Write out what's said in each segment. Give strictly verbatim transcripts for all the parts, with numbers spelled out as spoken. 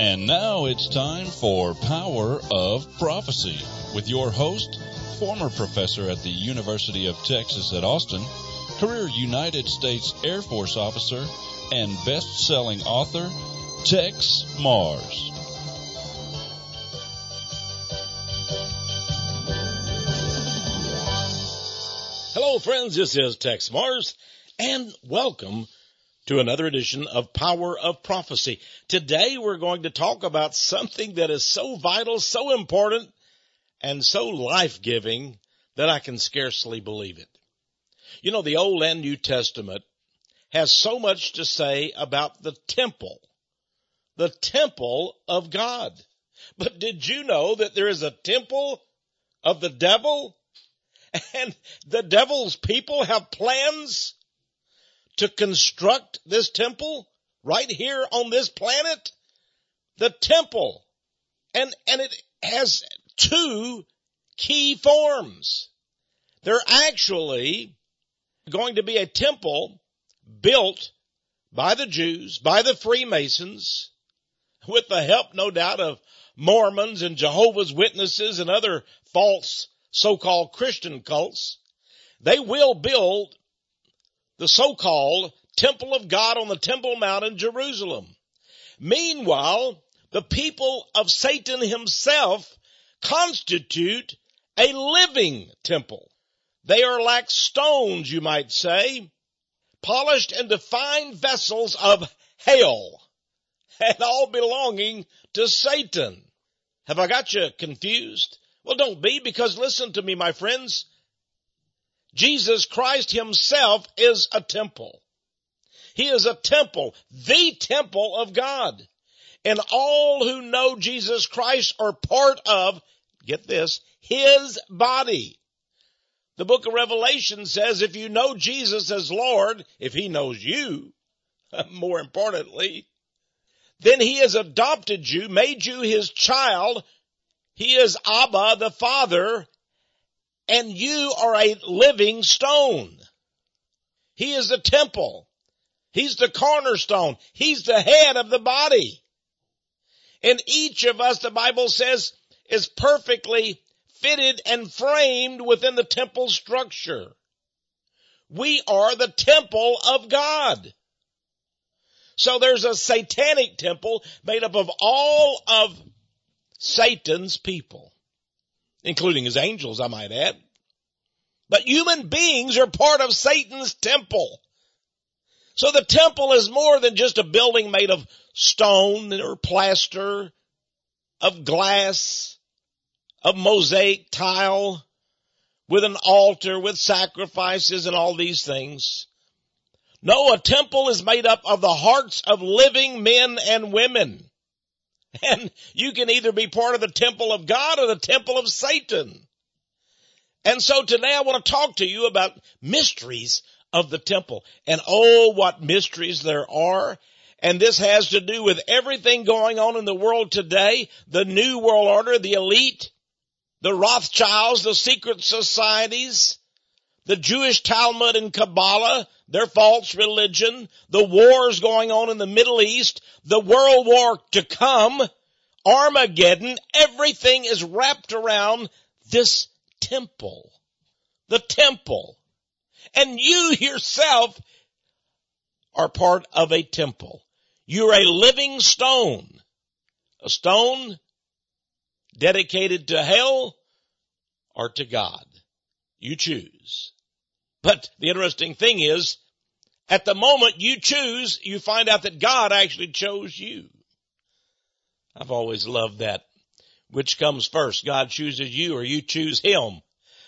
And now it's time for Power of Prophecy with your host, former professor at the University of Texas at Austin, career United States Air Force officer, and best-selling author, Tex Mars. Hello, friends. This is Tex Mars, and welcome to another edition of Power of Prophecy. Today, we're going to talk about something that is so vital, so important, and so life-giving that I can scarcely believe it. You know, the Old and New Testament has so much to say about the temple, the temple of God. But did you know that there is a temple of the devil? And the devil's people have plans to construct this temple right here on this planet? The temple. And, and it has two key forms. They're actually going to be a temple built by the Jews, by the Freemasons, with the help, no doubt, of Mormons and Jehovah's Witnesses and other false so-called Christian cults. They will build the so-called Temple of God on the Temple Mount in Jerusalem. Meanwhile, the people of Satan himself constitute a living temple. They are like stones, you might say, polished into fine vessels of hell, and all belonging to Satan. Have I got you confused? Well, don't be, because listen to me, my friends. Jesus Christ himself is a temple. He is a temple, the temple of God. And all who know Jesus Christ are part of, get this, his body. The book of Revelation says if you know Jesus as Lord, if he knows you, more importantly, then he has adopted you, made you his child. He is Abba, the Father, and you are a living stone. He is the temple. He's the cornerstone. He's the head of the body. And each of us, the Bible says, is perfectly fitted and framed within the temple structure. We are the temple of God. So there's a satanic temple made up of all of Satan's people, including his angels, I might add. But human beings are part of Satan's temple. So the temple is more than just a building made of stone or plaster, of glass, of mosaic tile, with an altar, with sacrifices and all these things. No, a temple is made up of the hearts of living men and women. And you can either be part of the temple of God or the temple of Satan. And so today I want to talk to you about mysteries of the temple. And oh, what mysteries there are. And this has to do with everything going on in the world today. The New World Order, the elite, the Rothschilds, the secret societies, the Jewish Talmud and Kabbalah, their false religion, the wars going on in the Middle East, the world war to come, Armageddon, everything is wrapped around this temple. The temple. And you yourself are part of a temple. You're a living stone. A stone dedicated to hell or to God. You choose. But the interesting thing is, at the moment you choose, you find out that God actually chose you. I've always loved that. Which comes first? God chooses you or you choose him?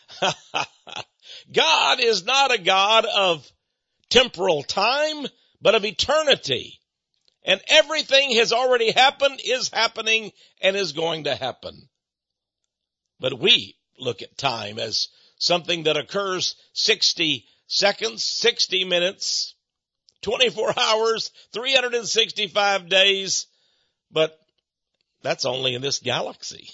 God is not a God of temporal time, but of eternity. And everything has already happened, is happening, and is going to happen. But we look at time as something that occurs sixty seconds, sixty minutes, twenty-four hours, three hundred sixty-five days. But that's only in this galaxy.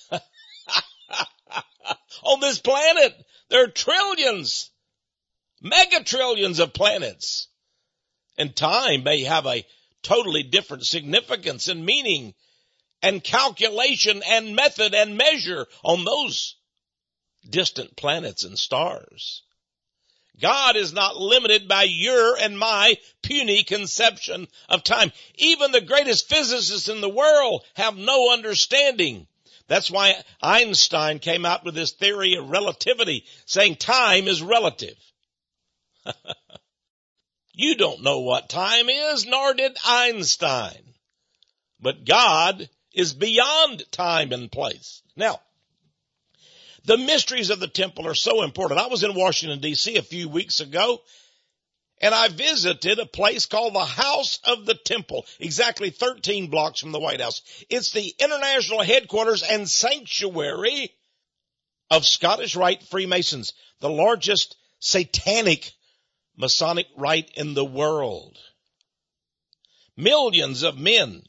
On this planet, there are trillions, megatrillions of planets. And time may have a totally different significance and meaning and calculation and method and measure on those distant planets and stars. God is not limited by your and my puny conception of time. Even the greatest physicists in the world have no understanding. That's why Einstein came out with this theory of relativity, saying time is relative. You don't know what time is, nor did Einstein. But God is beyond time and place. Now, the mysteries of the temple are so important. I was in Washington, D C a few weeks ago, and I visited a place called the House of the Temple, exactly thirteen blocks from the White House. It's the international headquarters and sanctuary of Scottish Rite Freemasons, the largest satanic Masonic rite in the world. Millions of men,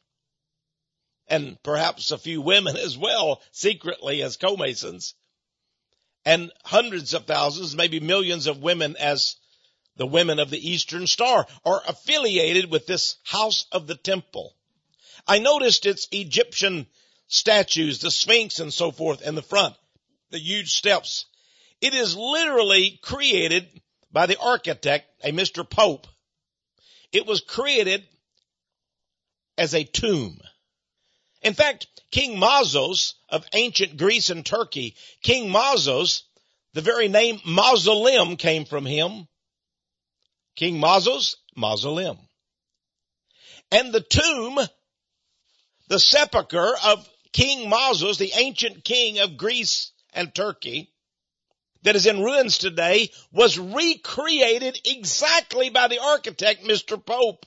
and perhaps a few women as well, secretly as co-masons, and hundreds of thousands, maybe millions of women as the women of the Eastern Star are affiliated with this House of the Temple. I noticed its Egyptian statues, the Sphinx and so forth in the front, the huge steps. It is literally created by the architect, a Mister Pope. It was created as a tomb. In fact, King Mazos of ancient Greece and Turkey, King Mazos, the very name mausoleum came from him. King Mazos, mausoleum. And the tomb, the sepulcher of King Mazos, the ancient king of Greece and Turkey, that is in ruins today, was recreated exactly by the architect, Mister Pope.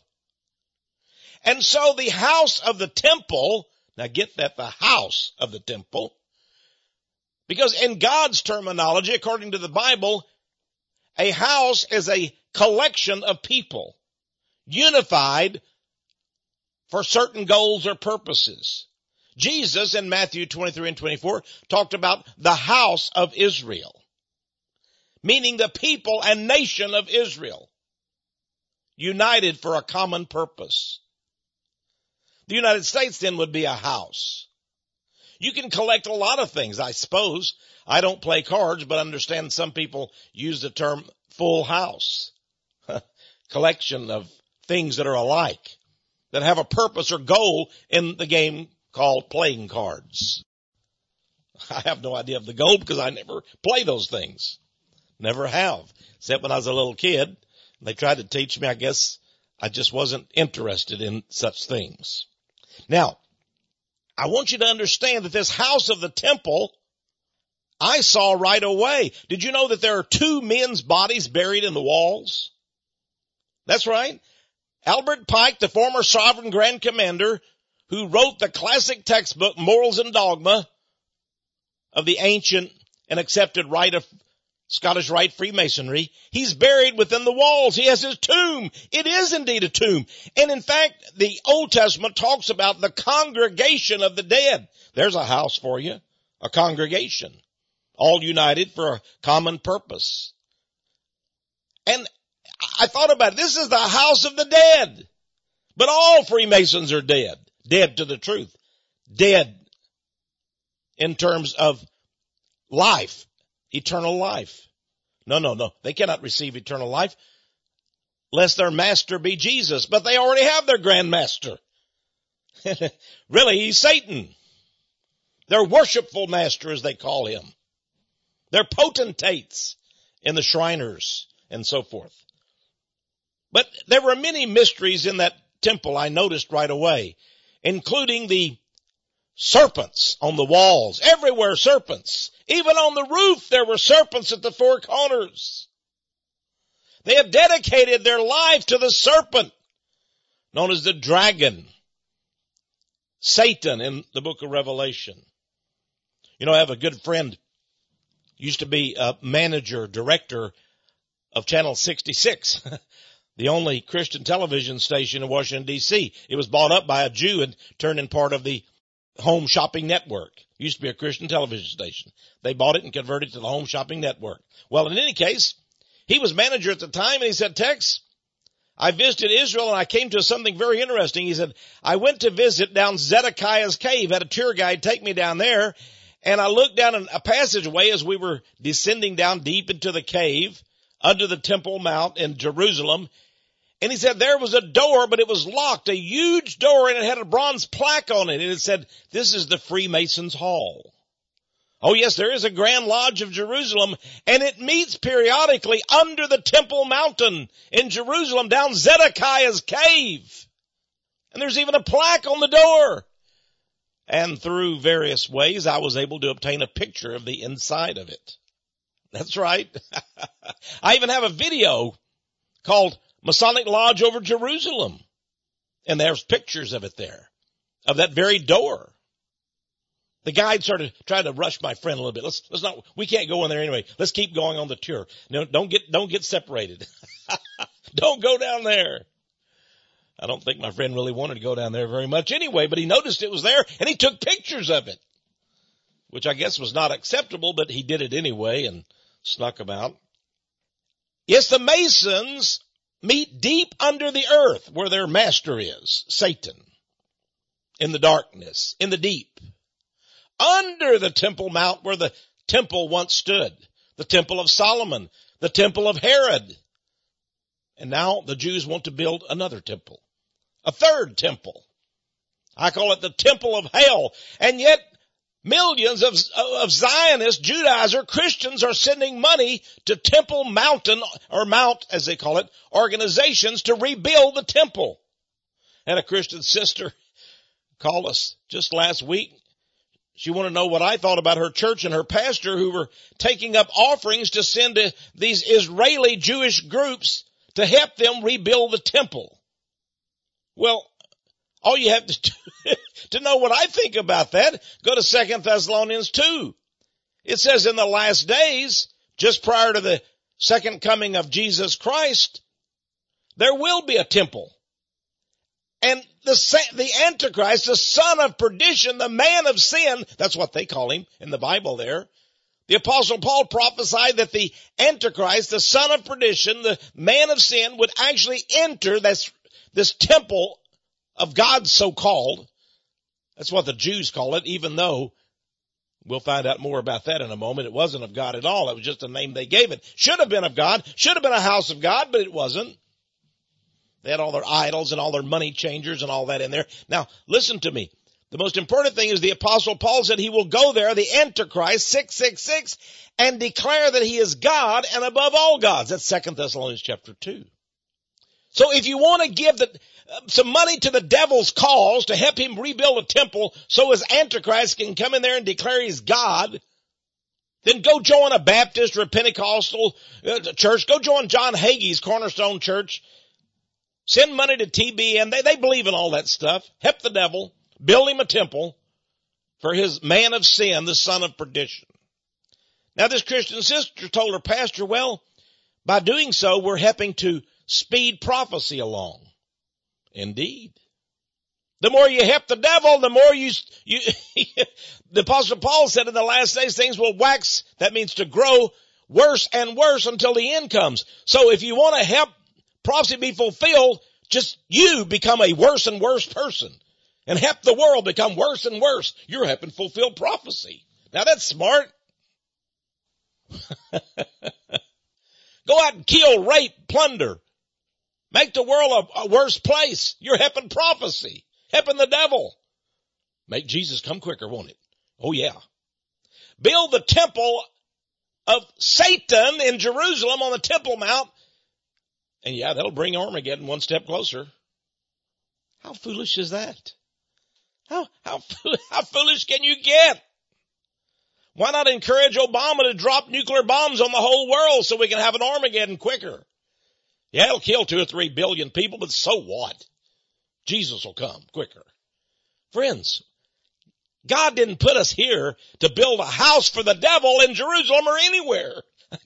And so the House of the Temple, now get that, the House of the Temple, because in God's terminology, according to the Bible, a house is a collection of people, unified for certain goals or purposes. Jesus in Matthew twenty-three and twenty-four talked about the house of Israel, meaning the people and nation of Israel, united for a common purpose. The United States then would be a house. You can collect a lot of things, I suppose. I don't play cards, but understand some people use the term full house. Collection of things that are alike, that have a purpose or goal in the game called playing cards. I have no idea of the goal because I never play those things. Never have, except when I was a little kid. They tried to teach me, I guess I just wasn't interested in such things. Now, I want you to understand that this House of the Temple, I saw right away. Did you know that there are two men's bodies buried in the walls? That's right. Albert Pike, the former Sovereign Grand Commander, who wrote the classic textbook, Morals and Dogma, of the ancient and accepted rite of Scottish Rite Freemasonry, he's buried within the walls. He has his tomb. It is indeed a tomb. And in fact, the Old Testament talks about the congregation of the dead. There's a house for you, a congregation, all united for a common purpose. And I thought about it. This is the house of the dead. But all Freemasons are dead. Dead to the truth. Dead in terms of life. Eternal life. No, no, no. They cannot receive eternal life lest their master be Jesus. But they already have their grand master. Really, he's Satan. Their worshipful master, as they call him. They're potentates in the Shriners and so forth. But there were many mysteries in that temple I noticed right away, including the serpents on the walls. Everywhere serpents. Even on the roof there were serpents at the four corners. They have dedicated their life to the serpent, known as the dragon, Satan in the book of Revelation. You know, I have a good friend, used to be a manager, director of Channel sixty-six, the only Christian television station in Washington, D C It was bought up by a Jew and turned in part of the Home Shopping Network. It used to be a Christian television station. They bought it and converted it to the Home Shopping Network. Well, in any case, he was manager at the time, and he said, Tex, I visited Israel and I came to something very interesting. He said, I went to visit down Zedekiah's cave, had a tour guide take me down there, and I looked down a passageway as we were descending down deep into the cave under the Temple Mount in Jerusalem. And he said there was a door, but it was locked, a huge door, and it had a bronze plaque on it. And it said, this is the Freemasons' Hall. Oh yes, there is a Grand Lodge of Jerusalem, and it meets periodically under the Temple Mountain in Jerusalem down Zedekiah's cave. And there's even a plaque on the door. And through various ways, I was able to obtain a picture of the inside of it. That's right. I even have a video called Masonic Lodge over Jerusalem. And there's pictures of it there, of that very door. The guide started trying to rush my friend a little bit. Let's, let's not, we can't go in there anyway. Let's keep going on the tour. No, don't get, don't get separated. Don't go down there. I don't think my friend really wanted to go down there very much anyway, but he noticed it was there and he took pictures of it, which I guess was not acceptable, but he did it anyway and snuck them out. Yes, the Masons meet deep under the earth where their master is, Satan, in the darkness, in the deep. Under the Temple Mount where the temple once stood, the Temple of Solomon, the Temple of Herod. And now the Jews want to build another temple, a third temple. I call it the Temple of Hell. And yet millions of, of Zionists, Judaizer Christians are sending money to Temple Mountain, or Mount as they call it, organizations to rebuild the temple. And a Christian sister called us just last week. She wanted to know what I thought about her church and her pastor who were taking up offerings to send to these Israeli Jewish groups to help them rebuild the temple. Well, all you have to do to know what I think about that, go to Second Thessalonians two. It says in the last days, just prior to the second coming of Jesus Christ, there will be a temple. And the, the Antichrist, the son of perdition, the man of sin, that's what they call him in the Bible there. The Apostle Paul prophesied that the Antichrist, the son of perdition, the man of sin, would actually enter this, this temple of God so-called. That's what the Jews call it, even though we'll find out more about that in a moment. It wasn't of God at all. It was just a name they gave it. Should have been of God, should have been a house of God, but it wasn't. They had all their idols and all their money changers and all that in there. Now, listen to me. The most important thing is the Apostle Paul said he will go there, the Antichrist, six six six, and declare that he is God and above all gods. That's Second Thessalonians chapter two. So if you want to give the, uh, some money to the devil's cause to help him rebuild a temple so his Antichrist can come in there and declare he's God, then go join a Baptist or a Pentecostal uh, church. Go join John Hagee's Cornerstone Church. Send money to T B N. They, they believe in all that stuff. Help the devil. Build him a temple for his man of sin, the son of perdition. Now this Christian sister told her pastor, well, by doing so, we're helping to speed prophecy along. Indeed. The more you help the devil, the more you, you the Apostle Paul said in the last days things will wax, that means to grow worse and worse until the end comes. So if you want to help prophecy be fulfilled, just you become a worse and worse person and help the world become worse and worse. You're helping fulfill prophecy. Now that's smart. Go out and kill, rape, plunder. Make the world a, a worse place. You're helping prophecy, helping the devil. Make Jesus come quicker, won't it? Oh yeah. Build the temple of Satan in Jerusalem on the Temple Mount. And yeah, that'll bring Armageddon one step closer. How foolish is that? How, how, how foolish can you get? Why not encourage Obama to drop nuclear bombs on the whole world so we can have an Armageddon quicker? Yeah, it'll kill two or three billion people, but so what? Jesus will come quicker. Friends, God didn't put us here to build a house for the devil in Jerusalem or anywhere.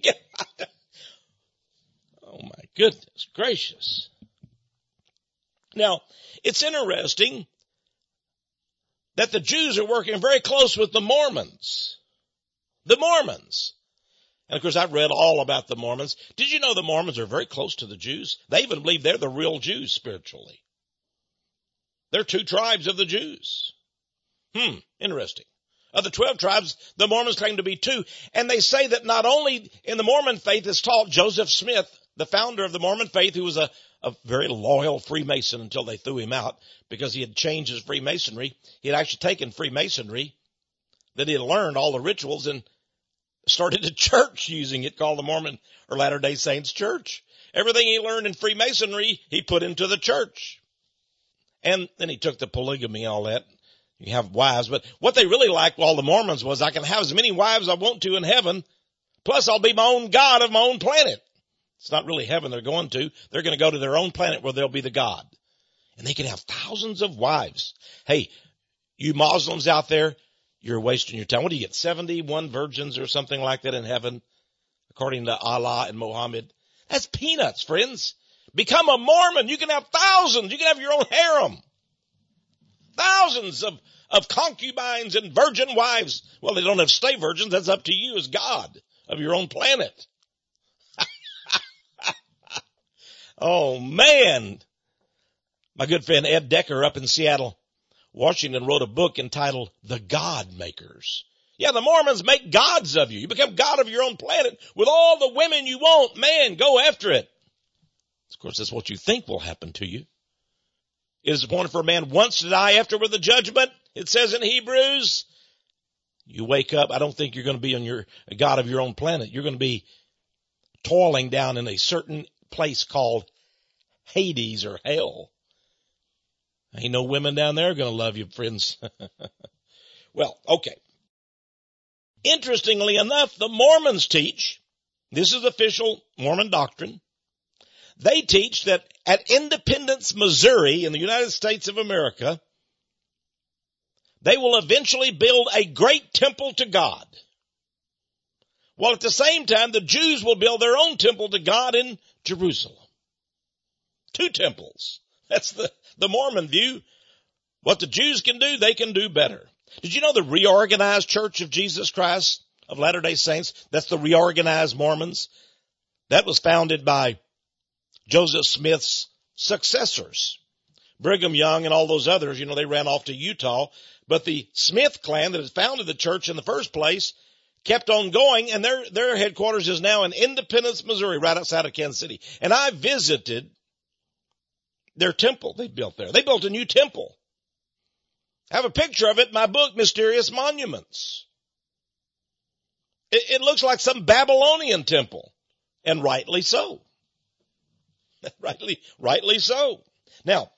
Oh my goodness gracious. Now, it's interesting that the Jews are working very close with the Mormons. The Mormons. And of course, I've read all about the Mormons. Did you know the Mormons are very close to the Jews? They even believe they're the real Jews spiritually. They're two tribes of the Jews. Hmm, interesting. Of the twelve tribes, the Mormons claim to be two. And they say that not only in the Mormon faith is taught, Joseph Smith, the founder of the Mormon faith, who was a, a very loyal Freemason until they threw him out because he had changed his Freemasonry. He had actually taken Freemasonry, that he had learned all the rituals and started a church using it called the Mormon or Latter-day Saints Church. Everything he learned in Freemasonry, he put into the church. And then he took the polygamy and all that. You have wives, but what they really liked, all the Mormons, was I can have as many wives I want to in heaven, plus I'll be my own God of my own planet. It's not really heaven they're going to. They're going to go to their own planet where they'll be the God. And they can have thousands of wives. Hey, you Muslims out there, you're wasting your time. What do you get, seventy-one virgins or something like that in heaven, according to Allah and Muhammad? That's peanuts, friends. Become a Mormon. You can have thousands. You can have your own harem. Thousands of, of concubines and virgin wives. Well, they don't have to stay virgins. That's up to you as God of your own planet. Oh, man. My good friend Ed Decker up in Seattle, Washington, wrote a book entitled The God Makers. Yeah, the Mormons make gods of you. You become God of your own planet with all the women you want. Man, go after it. Of course, that's what you think will happen to you. It is appointed for a man once to die, afterward the judgment. It says in Hebrews, you wake up. I don't think you're going to be on your a God of your own planet. You're going to be toiling down in a certain place called Hades or hell. Ain't no women down there going to love you, friends. Well, okay. Interestingly enough, the Mormons teach, this is official Mormon doctrine, they teach that at Independence, Missouri, in the United States of America, they will eventually build a great temple to God. While at the same time, the Jews will build their own temple to God in Jerusalem. Two temples. That's the, the Mormon view. What the Jews can do, they can do better. Did you know the Reorganized Church of Jesus Christ of Latter-day Saints? That's the Reorganized Mormons. That was founded by Joseph Smith's successors. Brigham Young and all those others, you know, they ran off to Utah. But the Smith clan that had founded the church in the first place kept on going, and their, their headquarters is now in Independence, Missouri, right outside of Kansas City. And I visited their temple they built there. They built a new temple. I have a picture of it in my book, Mysterious Monuments. It, it looks like some Babylonian temple, and rightly so. rightly, rightly so. Now,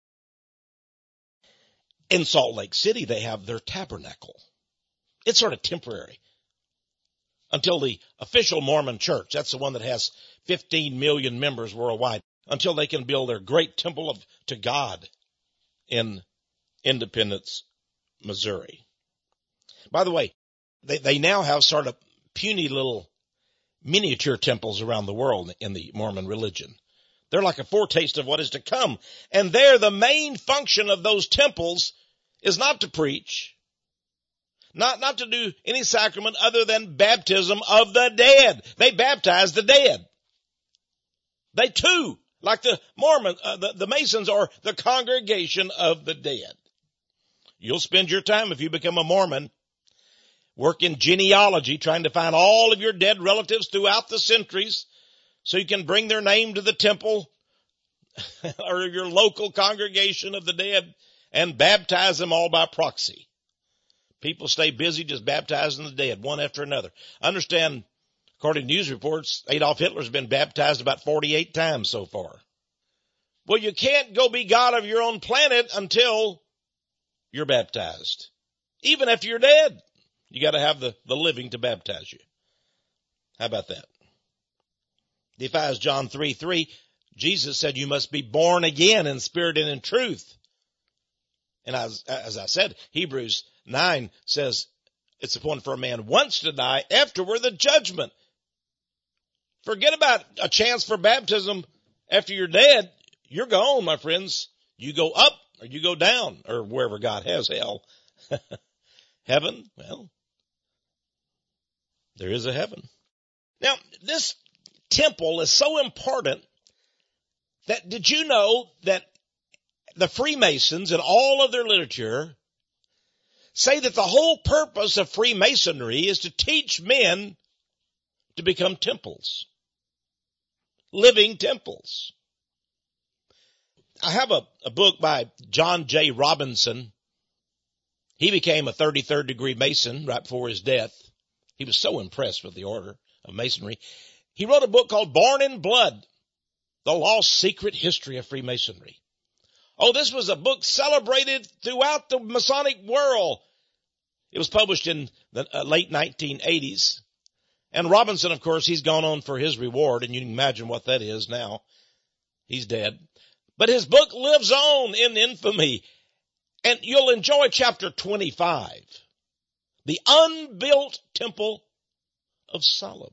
in Salt Lake City, they have their tabernacle. It's sort of temporary until the official Mormon church, that's the one that has fifteen million members worldwide, until they can build their great temple of to God in Independence, Missouri. By the way, they, they now have sort of puny little miniature temples around the world in the Mormon religion. They're like a foretaste of what is to come. And there, the main function of those temples is not to preach, not, not to do any sacrament other than baptism of the dead. They baptize the dead. They too, like the Mormon, uh, the, the Masons, are the congregation of the dead. You'll spend your time, if you become a Mormon, working genealogy, trying to find all of your dead relatives throughout the centuries so you can bring their name to the temple or your local congregation of the dead and baptize them all by proxy. People stay busy just baptizing the dead, one after another. Understand, according to news reports, Adolf Hitler's been baptized about forty-eight times so far. Well, you can't go be God of your own planet until you're baptized. Even if you're dead, you got to have the, the living to baptize you. How about that? Defies John three three. Jesus said you must be born again in spirit and in truth. And as, as I said, Hebrews nine says it's appointed for a man once to die, afterward the judgment. Forget about a chance for baptism after you're dead. You're gone, my friends. You go up or you go down, or wherever God has hell. Heaven, well, there is a heaven. Now, this temple is so important that did you know that the Freemasons in all of their literature say that the whole purpose of Freemasonry is to teach men to become temples, living temples. I have a, a book by John J. Robinson. He became a thirty-third degree Mason right before his death. He was so impressed with the order of Masonry. He wrote a book called Born in Blood, The Lost Secret History of Freemasonry. Oh, this was a book celebrated throughout the Masonic world. It was published in the uh, late nineteen eighties. And Robinson, of course, he's gone on for his reward, and you can imagine what that is now. He's dead. But his book lives on in infamy. And you'll enjoy chapter twenty-five, the unbuilt temple of Solomon.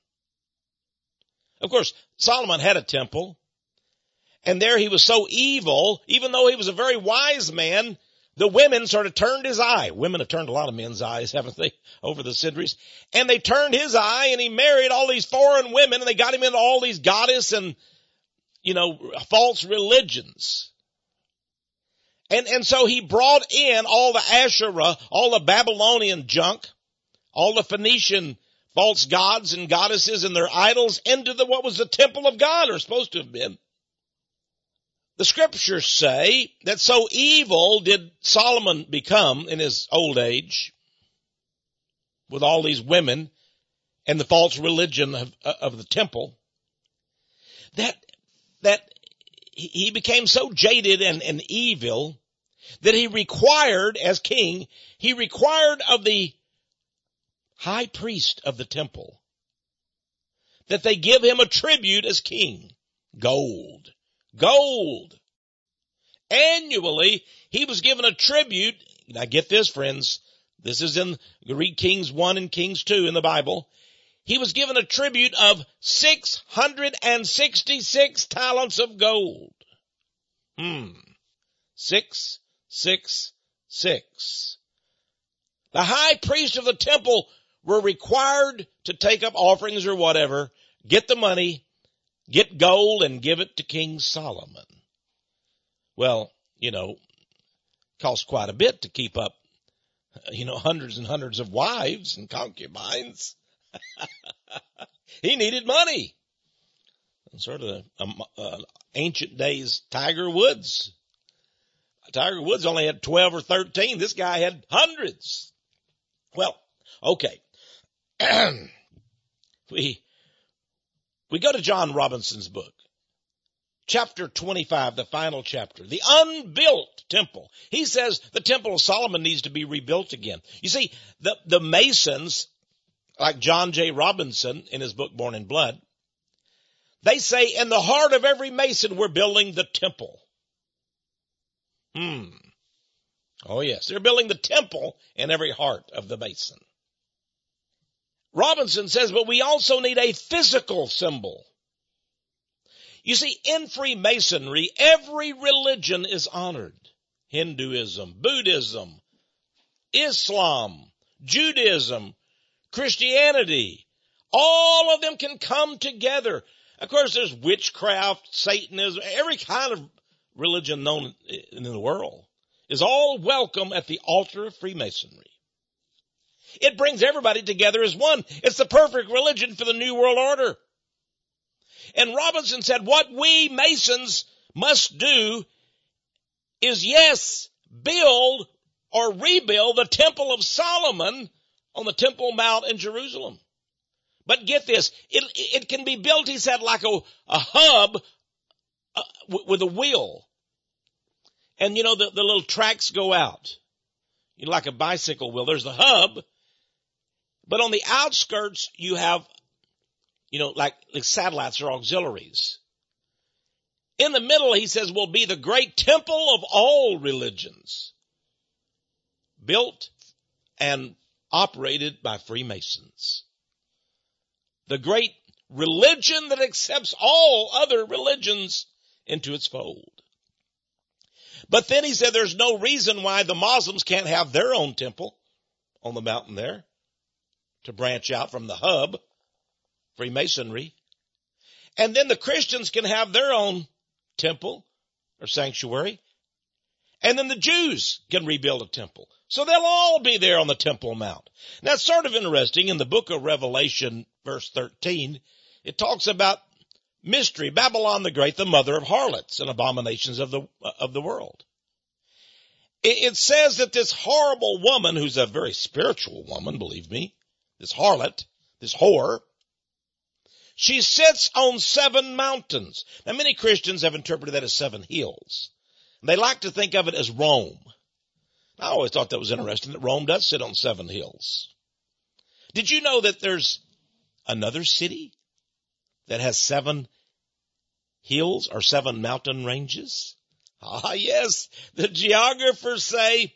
Of course, Solomon had a temple, and there he was so evil, even though he was a very wise man, the women sort of turned his eye. Women have turned a lot of men's eyes, haven't they, over the centuries? And they turned his eye, and he married all these foreign women, and they got him into all these goddess and, you know, false religions. And, and so he brought in all the Asherah, all the Babylonian junk, all the Phoenician false gods and goddesses and their idols into the, what was the temple of God, or supposed to have been. The scriptures say that so evil did Solomon become in his old age with all these women and the false religion of, of the temple that, that he became so jaded and, and evil that he required, as king, he required of the high priest of the temple that they give him a tribute as king. Gold. Gold. Annually, he was given a tribute. Now get this, friends. This is in read Kings one and Kings two in the Bible. He was given a tribute of six hundred sixty-six talents of gold. Hmm. Six, six, six. The high priest of the temple were required to take up offerings or whatever, get the money, get gold, and give it to King Solomon. Well, you know, costs quite a bit to keep up, you know, hundreds and hundreds of wives and concubines. He needed money. Sort of um, uh, ancient days Tiger Woods. Tiger Woods only had twelve or thirteen. This guy had hundreds. Well, okay. we, we go to John Robinson's book. Chapter twenty-five, the final chapter. The unbuilt temple. He says the temple of Solomon needs to be rebuilt again. You see, the, the Masons, like John J. Robinson in his book Born in Blood, they say in the heart of every Mason we're building the temple. Hmm. Oh yes, they're building the temple in every heart of the Mason. Robinson says, but we also need a physical symbol. You see, in Freemasonry, every religion is honored. Hinduism, Buddhism, Islam, Judaism, Christianity. All of them can come together. Of course, there's witchcraft, Satanism, every kind of religion known in the world is all welcome at the altar of Freemasonry. It brings everybody together as one. It's the perfect religion for the New World Order. And Robinson said, what we Masons must do is, yes, build or rebuild the Temple of Solomon on the Temple Mount in Jerusalem. But get this, it, it can be built, he said, like a, a hub uh, w- with a wheel. And, you know, the, the little tracks go out. You know, like a bicycle wheel. There's the hub. But on the outskirts, you have, you know, like, like satellites or auxiliaries. In the middle, he says, will be the great temple of all religions, built and operated by Freemasons. The great religion that accepts all other religions into its fold. But then he said there's no reason why the Muslims can't have their own temple on the mountain there to branch out from the hub. Freemasonry. And then the Christians can have their own temple or sanctuary. And then the Jews can rebuild a temple. So they'll all be there on the Temple Mount. Now it's sort of interesting in the book of Revelation, verse thirteen, it talks about mystery, Babylon the Great, the mother of harlots and abominations of the, of the world. It, it says that this horrible woman, who's a very spiritual woman, believe me, this harlot, this whore, she sits on seven mountains. Now many Christians have interpreted that as seven hills. They like to think of it as Rome. I always thought that was interesting that Rome does sit on seven hills. Did you know that there's another city that has seven hills or seven mountain ranges? Ah, yes, the geographers say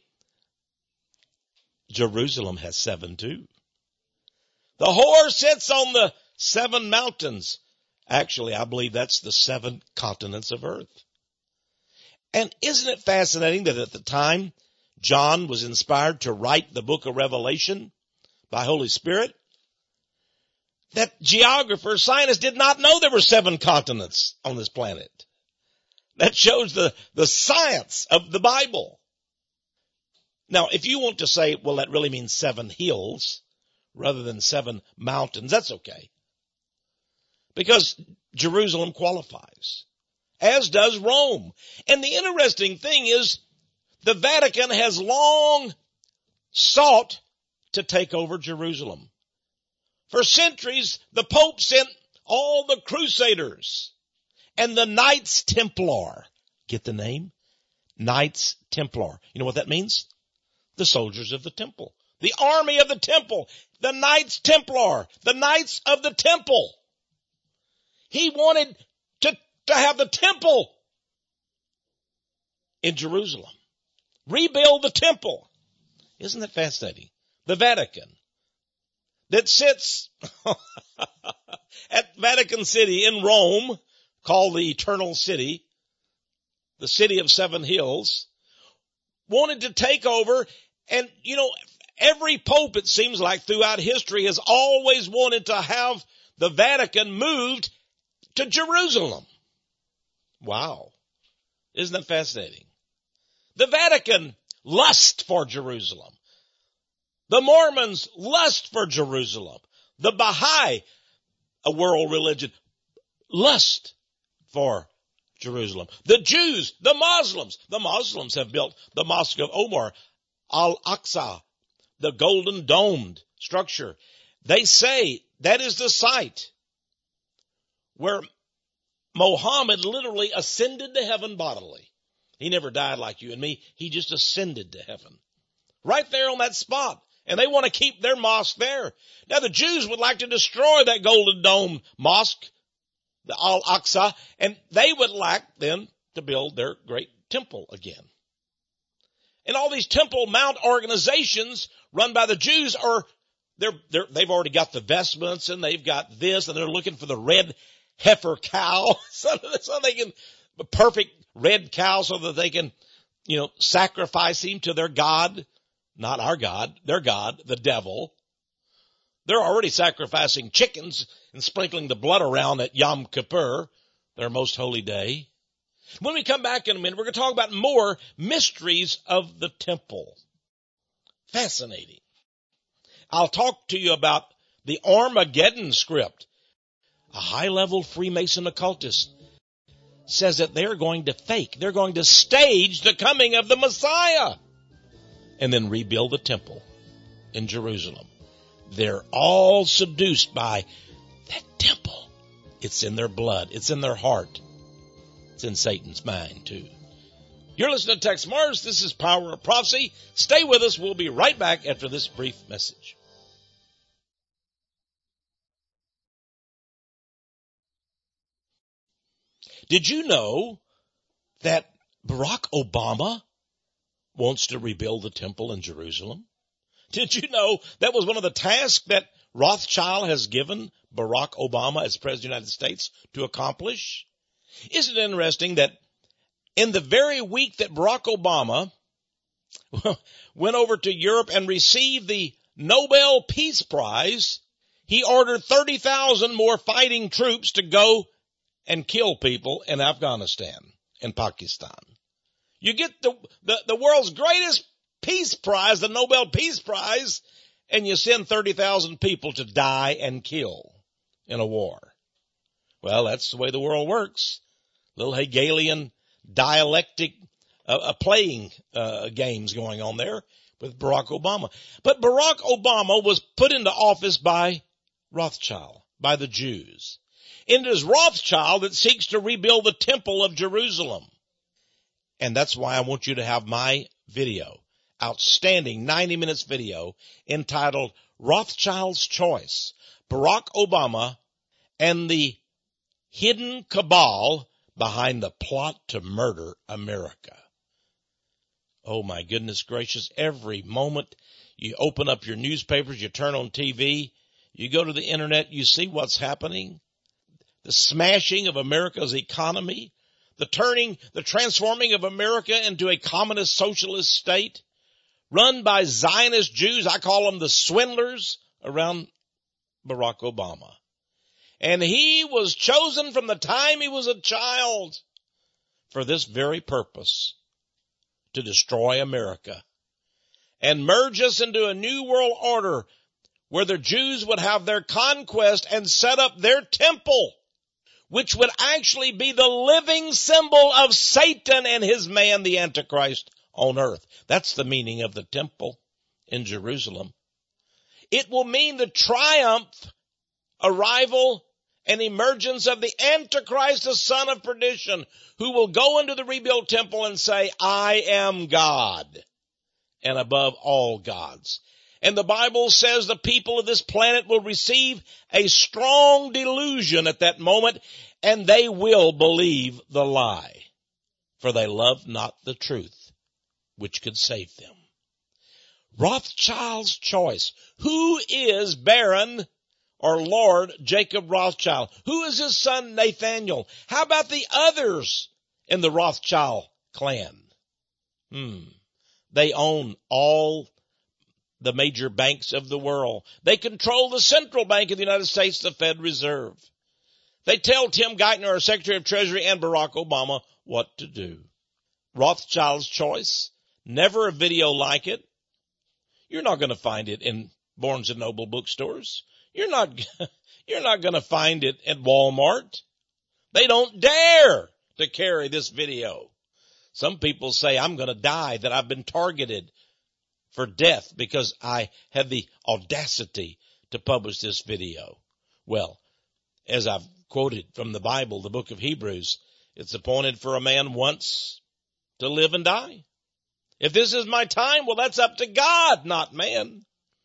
Jerusalem has seven too. The whore sits on the seven mountains. Actually, I believe that's the seven continents of earth. And isn't it fascinating that at the time John was inspired to write the book of Revelation by Holy Spirit, that geographers, scientists did not know there were seven continents on this planet. That shows the, the science of the Bible. Now, if you want to say, well, that really means seven hills rather than seven mountains, that's okay. Because Jerusalem qualifies, as does Rome. And the interesting thing is, the Vatican has long sought to take over Jerusalem. For centuries, the Pope sent all the Crusaders and the Knights Templar. Get the name? Knights Templar. You know what that means? The soldiers of the temple. The army of the temple. The Knights Templar. The Knights of the temple. He wanted to, to have the temple in Jerusalem. Rebuild the temple. Isn't that fascinating? The Vatican that sits at Vatican City in Rome, called the Eternal City, the city of seven hills, wanted to take over. And, you know, every pope, it seems like, throughout history has always wanted to have the Vatican moved to Jerusalem. Wow. Isn't that fascinating? The Vatican lust for Jerusalem. The Mormons lust for Jerusalem. The Baha'i, a world religion, lust for Jerusalem. The Jews, the Muslims, the Muslims have built the Mosque of Omar, Al-Aqsa, the golden domed structure. They say that is the site where Mohammed literally ascended to heaven bodily. He never died like you and me. He just ascended to heaven. Right there on that spot. And they want to keep their mosque there. Now the Jews would like to destroy that golden dome mosque, the Al-Aqsa, and they would like then to build their great temple again. And all these Temple Mount organizations run by the Jews are, they're, they're, they've already got the vestments and they've got this and they're looking for the red heifer cow so, so they can, the perfect red cow so that they can, you know, sacrifice him to their God. Not our God, their God, the devil. They're already sacrificing chickens and sprinkling the blood around at Yom Kippur, their most holy day. When we come back in a minute, we're going to talk about more mysteries of the temple. Fascinating. I'll talk to you about the Armageddon script. A high-level Freemason occultist says that they're going to fake, they're going to stage the coming of the Messiah and then rebuild the temple in Jerusalem. They're all seduced by that temple. It's in their blood. It's in their heart. It's in Satan's mind, too. You're listening to Tex Mars. This is Power of Prophecy. Stay with us. We'll be right back after this brief message. Did you know that Barack Obama wants to rebuild the temple in Jerusalem? Did you know that was one of the tasks that Rothschild has given Barack Obama as President of the United States to accomplish? Isn't it interesting that in the very week that Barack Obama went over to Europe and received the Nobel Peace Prize, he ordered thirty thousand more fighting troops to go and kill people in Afghanistan and Pakistan. You get the, the, the world's greatest peace prize, the Nobel Peace Prize, and you send thirty thousand people to die and kill in a war. Well, that's the way the world works. Little Hegelian dialectic uh, uh, playing uh, games going on there with Barack Obama. But Barack Obama was put into office by Rothschild, by the Jews. It is Rothschild that seeks to rebuild the Temple of Jerusalem. And that's why I want you to have my video, outstanding ninety minutes video entitled Rothschild's Choice, Barack Obama and the Hidden Cabal Behind the Plot to Murder America. Oh my goodness gracious, every moment you open up your newspapers, you turn on T V, you go to the internet, you see what's happening. The smashing of America's economy, the turning, the transforming of America into a communist socialist state run by Zionist Jews. I call them the swindlers around Barack Obama. And he was chosen from the time he was a child for this very purpose, to destroy America and merge us into a new world order where the Jews would have their conquest and set up their temple, which would actually be the living symbol of Satan and his man, the Antichrist, on earth. That's the meaning of the temple in Jerusalem. It will mean the triumph, arrival, and emergence of the Antichrist, the son of perdition, who will go into the rebuilt temple and say, I am God, and above all gods. And the Bible says the people of this planet will receive a strong delusion at that moment, and they will believe the lie, for they love not the truth, which could save them. Rothschild's choice. Who is Baron or Lord Jacob Rothschild? Who is his son Nathaniel? How about the others in the Rothschild clan? Hmm. They own all the major banks of the world. They control the central bank of the United States, the Fed Reserve. They tell Tim Geithner, our Secretary of Treasury, and Barack Obama what to do. Rothschild's choice. Never a video like it. You're not going to find it in Barnes and Noble bookstores. You're not, you're not going to find it at Walmart. They don't dare to carry this video. Some people say I'm going to die, that I've been targeted for death because I had the audacity to publish this video. Well, as I've quoted from the Bible, the book of Hebrews, it's appointed for a man once to live and die. If this is my time, well, that's up to God, not man.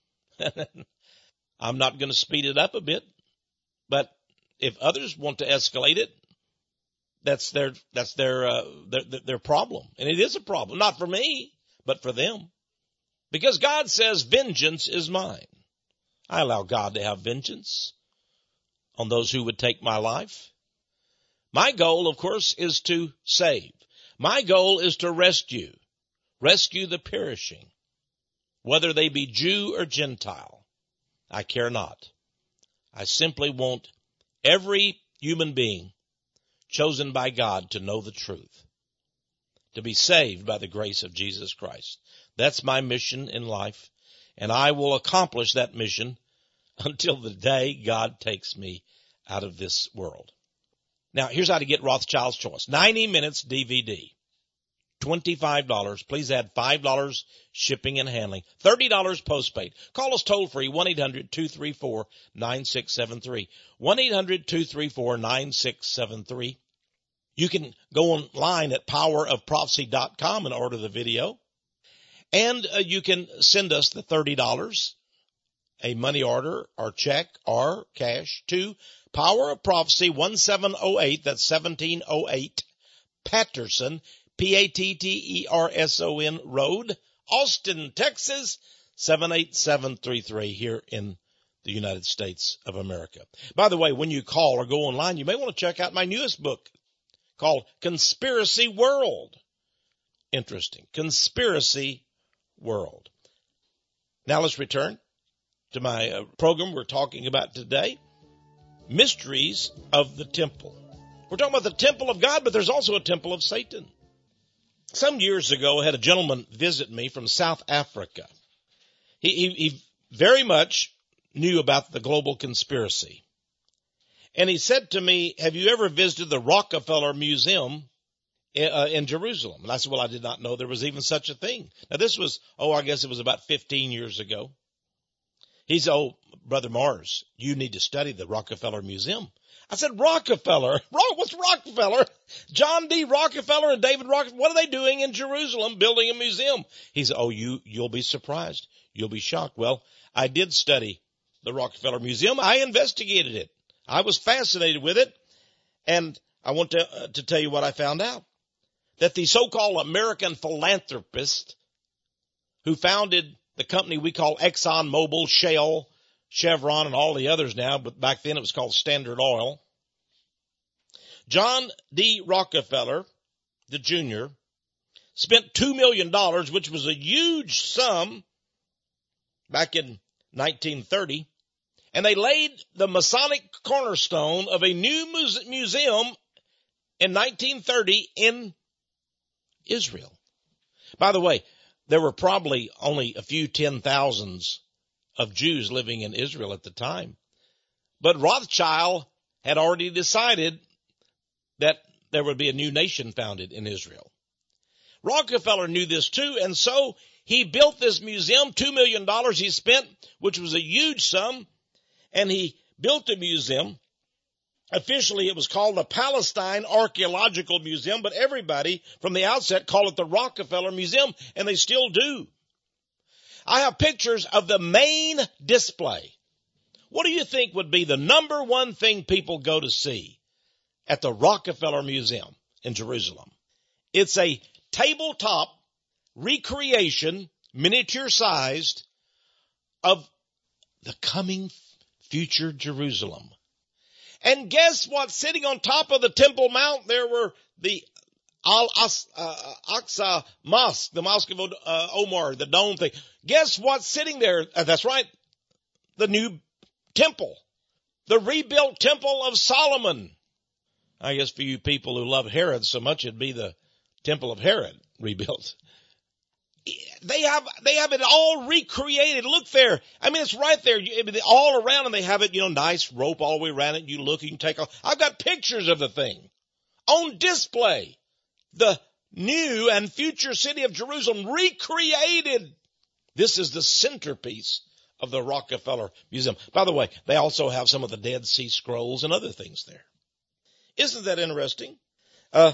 I'm not going to speed it up a bit, but if others want to escalate it, that's their, that's their, uh, their, their problem. And it is a problem, not for me, but for them. Because God says, vengeance is mine. I allow God to have vengeance on those who would take my life. My goal, of course, is to save. My goal is to rescue, rescue the perishing, whether they be Jew or Gentile. I care not. I simply want every human being chosen by God to know the truth, to be saved by the grace of Jesus Christ. That's my mission in life, and I will accomplish that mission until the day God takes me out of this world. Now, here's how to get Rothschild's Choice. ninety minutes D V D. twenty-five dollars. Please add five dollars shipping and handling. thirty dollars postpaid. Call us toll free, one eight hundred two three four nine six seven three. one eight hundred two three four nine six seven three. You can go online at power of prophecy dot com and order the video. And uh, you can send us the thirty dollars, a money order or check or cash to Power of Prophecy one seven oh eight, that's seventeen oh eight, Patterson, P A T T E R S O N Road, Austin, Texas, seven eight seven three three here in the United States of America. By the way, when you call or go online, you may want to check out my newest book called Conspiracy World. Interesting. Conspiracy World. Now let's return to my uh, program we're talking about today, Mysteries of the Temple. We're talking about the temple of God, but there's also a temple of Satan. Some years ago, I had a gentleman visit me from South Africa. He, he, he very much knew about the global conspiracy. And he said to me, have you ever visited the Rockefeller Museum in, uh, in Jerusalem? And I said, well, I did not know there was even such a thing. Now, this was, oh, I guess it was about fifteen years ago. He said, oh, Brother Mars, you need to study the Rockefeller Museum. I said, Rockefeller? What's Rockefeller? John D. Rockefeller and David Rockefeller, what are they doing in Jerusalem building a museum? He said, oh, you, you'll be surprised. You'll be shocked. Well, I did study the Rockefeller Museum. I investigated it. I was fascinated with it. And I want to, uh, to tell you what I found out. That the so-called American philanthropist who founded the company we call ExxonMobil, Shell, Chevron, and all the others now, but back then it was called Standard Oil. John D. Rockefeller, the Junior, spent two million dollars, which was a huge sum back in nineteen thirty, and they laid the Masonic cornerstone of a new muse- museum in nineteen thirty in Israel. By the way, there were probably only a few ten thousands of Jews living in Israel at the time. But Rothschild had already decided that there would be a new nation founded in Israel. Rockefeller knew this too, and so he built this museum, two million dollars he spent, which was a huge sum, and he built a museum. Officially, it was called the Palestine Archaeological Museum, but everybody from the outset called it the Rockefeller Museum, and they still do. I have pictures of the main display. What do you think would be the number one thing people go to see at the Rockefeller Museum in Jerusalem? It's a tabletop recreation, miniature-sized, of the coming future Jerusalem. And guess what? Sitting on top of the Temple Mount, there were the Al-Aqsa Mosque, the Mosque of uh, Omar, the dome thing. Guess what's sitting there? Uh, that's right. The new temple. The rebuilt Temple of Solomon. I guess for you people who love Herod so much, it'd be the Temple of Herod rebuilt. They have, they have it all recreated. Look there. I mean, it's right there. You, all around, and they have it, you know, nice rope all the way around it. You look, you can take off. I've got pictures of the thing on display. The new and future city of Jerusalem recreated. This is the centerpiece of the Rockefeller Museum. By the way, they also have some of the Dead Sea Scrolls and other things there. Isn't that interesting? Uh,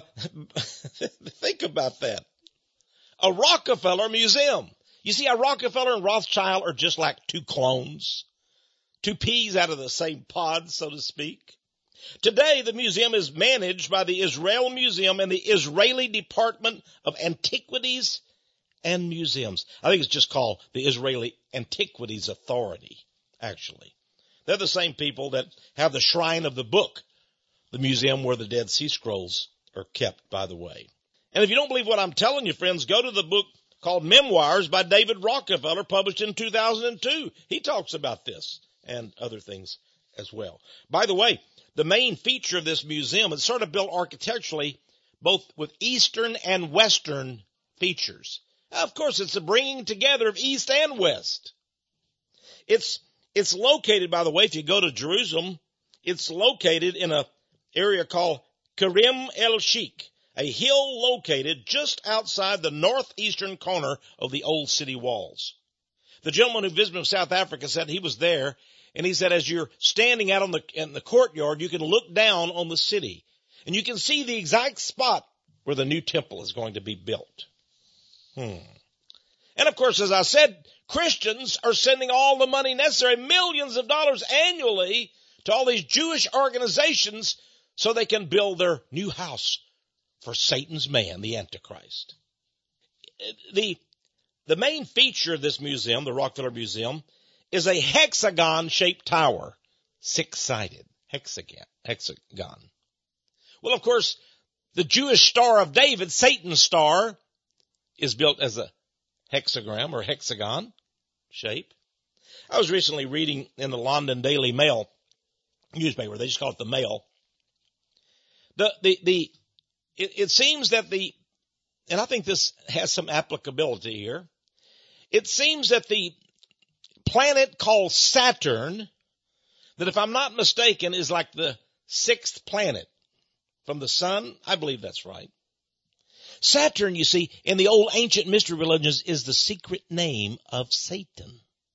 think about that. A Rockefeller Museum. You see, a Rockefeller and Rothschild are just like two clones, two peas out of the same pod, so to speak. Today, the museum is managed by the Israel Museum and the Israeli Department of Antiquities and Museums. I think it's just called the Israeli Antiquities Authority, actually. They're the same people that have the Shrine of the Book, the museum where the Dead Sea Scrolls are kept, by the way. And if you don't believe what I'm telling you, friends, go to the book called Memoirs by David Rockefeller, published in two thousand two. He talks about this and other things as well. By the way, the main feature of this museum is sort of built architecturally, both with Eastern and Western features. Of course, it's the bringing together of East and West. It's, it's located, by the way, if you go to Jerusalem, it's located in an area called Karim el-Sheikh, a hill located just outside the northeastern corner of the old city walls. The gentleman who visited from South Africa said he was there, and he said as you're standing out on the, in the courtyard, you can look down on the city, and you can see the exact spot where the new temple is going to be built. Hmm. And of course, as I said, Christians are sending all the money necessary, millions of dollars annually, to all these Jewish organizations so they can build their new house for Satan's man, the Antichrist. The, the main feature of this museum, the Rockefeller Museum, is a hexagon-shaped tower, six-sided, hexagon, hexagon. Well, of course, the Jewish Star of David, Satan's star, is built as a hexagram or hexagon shape. I was recently reading in the London Daily Mail newspaper. They just call it the Mail. The, the, the, it, it seems that the, and I think this has some applicability here. It seems that the planet called Saturn, that if I'm not mistaken, is like the sixth planet from the sun. I believe that's right. Saturn, you see, in the old ancient mystery religions is the secret name of Satan.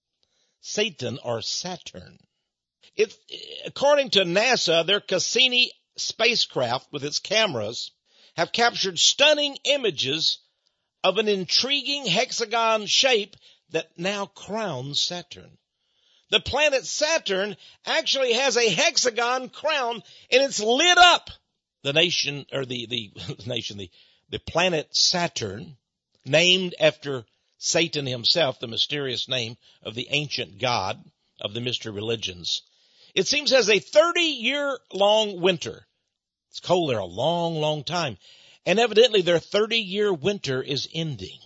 Satan or Saturn. It, according to NASA, their Cassini spacecraft with its cameras have captured stunning images of an intriguing hexagon shape that now crowns Saturn. The planet Saturn actually has a hexagon crown and it's lit up. The nation, or the, the nation, the, the planet Saturn, named after Satan himself, the mysterious name of the ancient god of the mystery religions. It seems has a thirty-year-long winter. It's cold there a long, long time. And evidently their thirty-year winter is ending.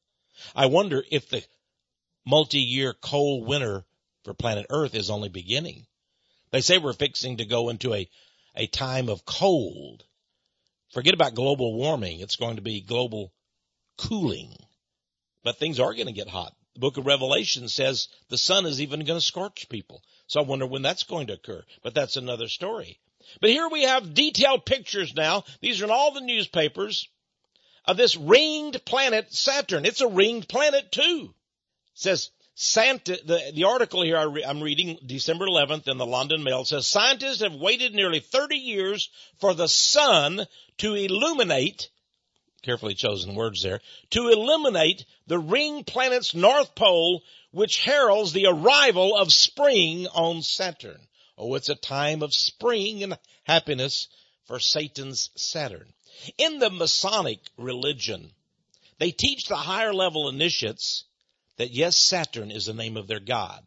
I wonder if the multi-year cold winter for planet Earth is only beginning. They say we're fixing to go into a, a time of cold. Forget about global warming. It's going to be global cooling. But things are going to get hot. The book of Revelation says the sun is even going to scorch people. So I wonder when that's going to occur. But that's another story. But here we have detailed pictures now. These are in all the newspapers of this ringed planet Saturn. It's a ringed planet too. It says Santa, the, the article here I re, I'm reading December eleventh in the London Mail says scientists have waited nearly thirty years for the sun to illuminate, carefully chosen words there, to illuminate the ringed planet's north pole, which heralds the arrival of spring on Saturn. Oh, it's a time of spring and happiness for Satan's Saturn. In the Masonic religion, they teach the higher level initiates that yes, Saturn is the name of their god.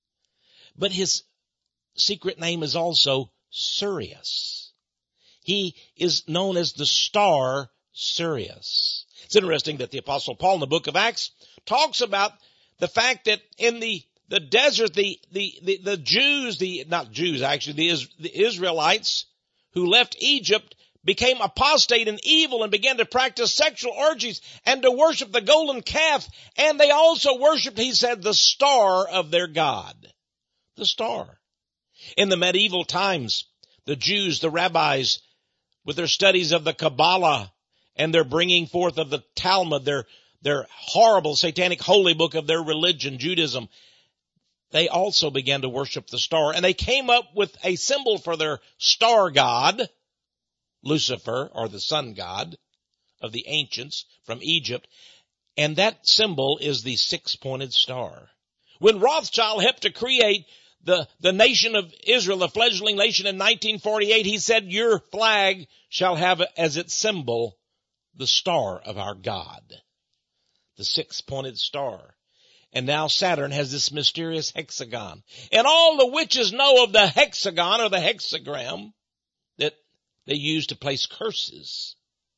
But his secret name is also Sirius. He is known as the star Sirius. It's interesting that the Apostle Paul in the book of Acts talks about the fact that in the The desert, the, the, the, the Jews, the, not Jews actually, the, the Israelites who left Egypt became apostate and evil and began to practice sexual orgies and to worship the golden calf. And they also worshiped, he said, the star of their God. The star. In the medieval times, the Jews, the rabbis, with their studies of the Kabbalah and their bringing forth of the Talmud, their, their horrible satanic holy book of their religion, Judaism, they also began to worship the star, and they came up with a symbol for their star god, Lucifer, or the sun god of the ancients from Egypt, and that symbol is the six-pointed star. When Rothschild helped to create the, the nation of Israel, the fledgling nation in nineteen forty-eight, he said, your flag shall have as its symbol the star of our God, the six-pointed star. And now Saturn has this mysterious hexagon. And all the witches know of the hexagon or the hexagram that they use to place curses.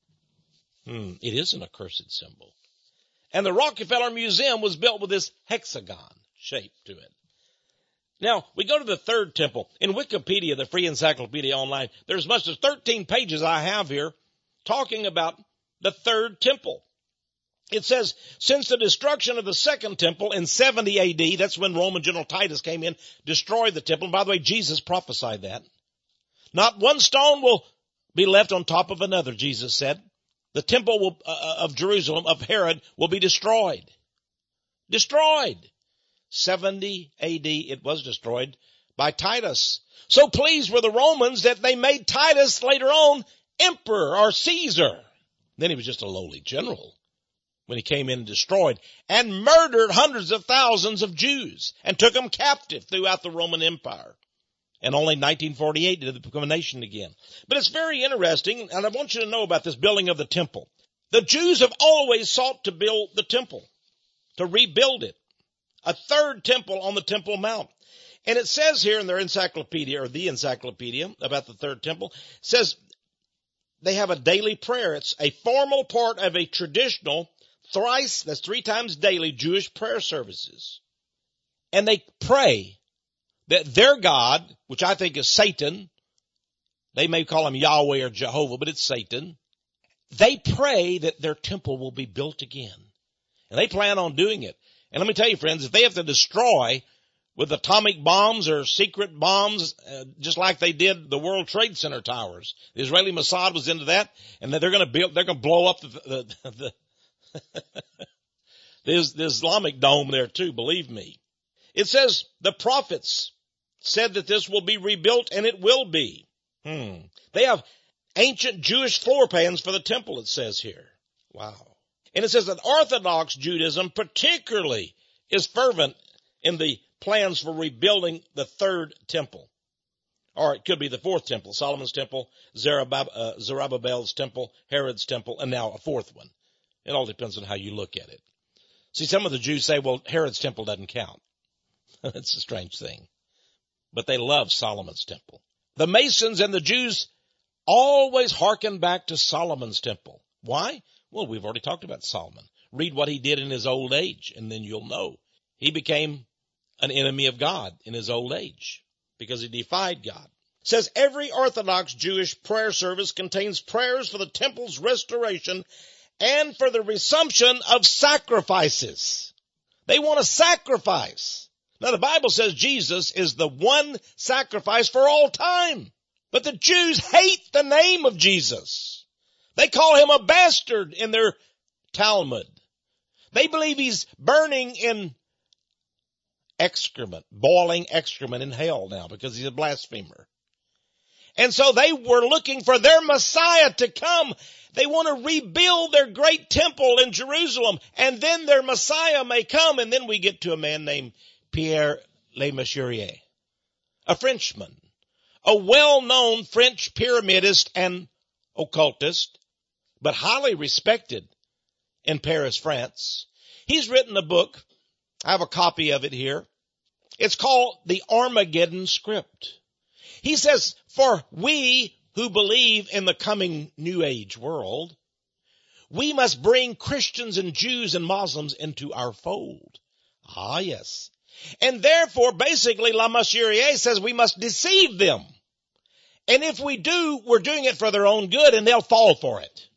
Hmm, it isn't a cursed symbol. And the Rockefeller Museum was built with this hexagon shape to it. Now, we go to the third temple. In Wikipedia, the free encyclopedia online, there's as much as thirteen pages I have here talking about the third temple. It says, since the destruction of the second temple in seventy A D, that's when Roman General Titus came in, destroyed the temple. And by the way, Jesus prophesied that. Not one stone will be left on top of another, Jesus said. The temple will, uh, of Jerusalem, of Herod, will be destroyed. Destroyed. seventy A D, it was destroyed by Titus. So pleased were the Romans that they made Titus later on emperor or Caesar. Then he was just a lowly general when he came in and destroyed and murdered hundreds of thousands of Jews and took them captive throughout the Roman Empire. And only in nineteen forty-eight did it become a nation again. But it's very interesting, and I want you to know about this building of the temple. The Jews have always sought to build the temple, to rebuild it. A third temple on the Temple Mount. And it says here in their encyclopedia, or the encyclopedia, about the third temple, it says they have a daily prayer. It's a formal part of a traditional thrice, that's three times daily, Jewish prayer services. and they pray that their God, which I think is Satan, they may call him Yahweh or Jehovah, but it's Satan. They pray that their temple will be built again. And they plan on doing it. And let me tell you, friends, if they have to destroy with atomic bombs or secret bombs, uh, just like they did the World Trade Center towers, the Israeli Mossad was into that, and they're going to build, they're going to blow up the, the, the, the, the Islamic dome there too, believe me. It says the prophets said that this will be rebuilt, and it will be. Hmm. They have ancient Jewish floor plans for the temple, it says here. Wow. And it says that Orthodox Judaism particularly is fervent in the plans for rebuilding the third temple. Or it could be the fourth temple, Solomon's temple, Zerubbab- uh, Zerubbabel's temple, Herod's temple, and now a fourth one. It all depends on how you look at it. See, some of the Jews say, well, Herod's temple doesn't count. It's a strange thing. But they love Solomon's temple. The Masons and the Jews always hearken back to Solomon's temple. Why? Well, we've already talked about Solomon. Read what he did in his old age, and then you'll know. He became an enemy of God in his old age because he defied God. It says every Orthodox Jewish prayer service contains prayers for the temple's restoration and for the resumption of sacrifices. They want a sacrifice. Now, the Bible says Jesus is the one sacrifice for all time. But the Jews hate the name of Jesus. They call him a bastard in their Talmud. They believe he's burning in excrement, boiling excrement in hell now because he's a blasphemer. And so they were looking for their Messiah to come. They want to rebuild their great temple in Jerusalem, and then their Messiah may come, and then we get to a man named Pierre Le Mesurier, a Frenchman, a well-known French pyramidist and occultist, but highly respected in Paris, France. He's written a book. I have a copy of it here. It's called The Armageddon Script. He says, for we who believe in the coming New Age world, we must bring Christians and Jews and Muslims into our fold. Ah, yes. And therefore, basically, Le Mesurier says we must deceive them. And if we do, we're doing it for their own good, and they'll fall for it.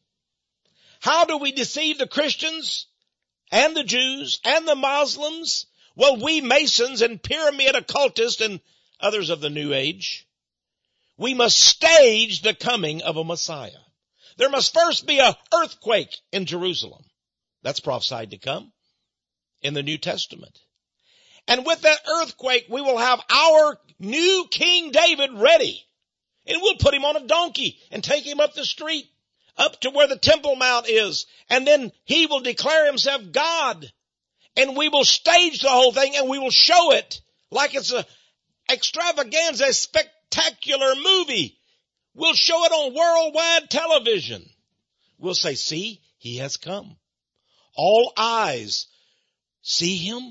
How do we deceive the Christians and the Jews and the Muslims? Well, we Masons and pyramid occultists and others of the New Age, we must stage the coming of a Messiah. There must first be an earthquake in Jerusalem. That's prophesied to come in the New Testament. And with that earthquake, we will have our new King David ready. And we'll put him on a donkey and take him up the street, up to where the Temple Mount is. And then he will declare himself God. And we will stage the whole thing and we will show it like it's an extravaganza, spectacular movie. We'll show it on worldwide television. We'll say, see, he has come. All eyes see him.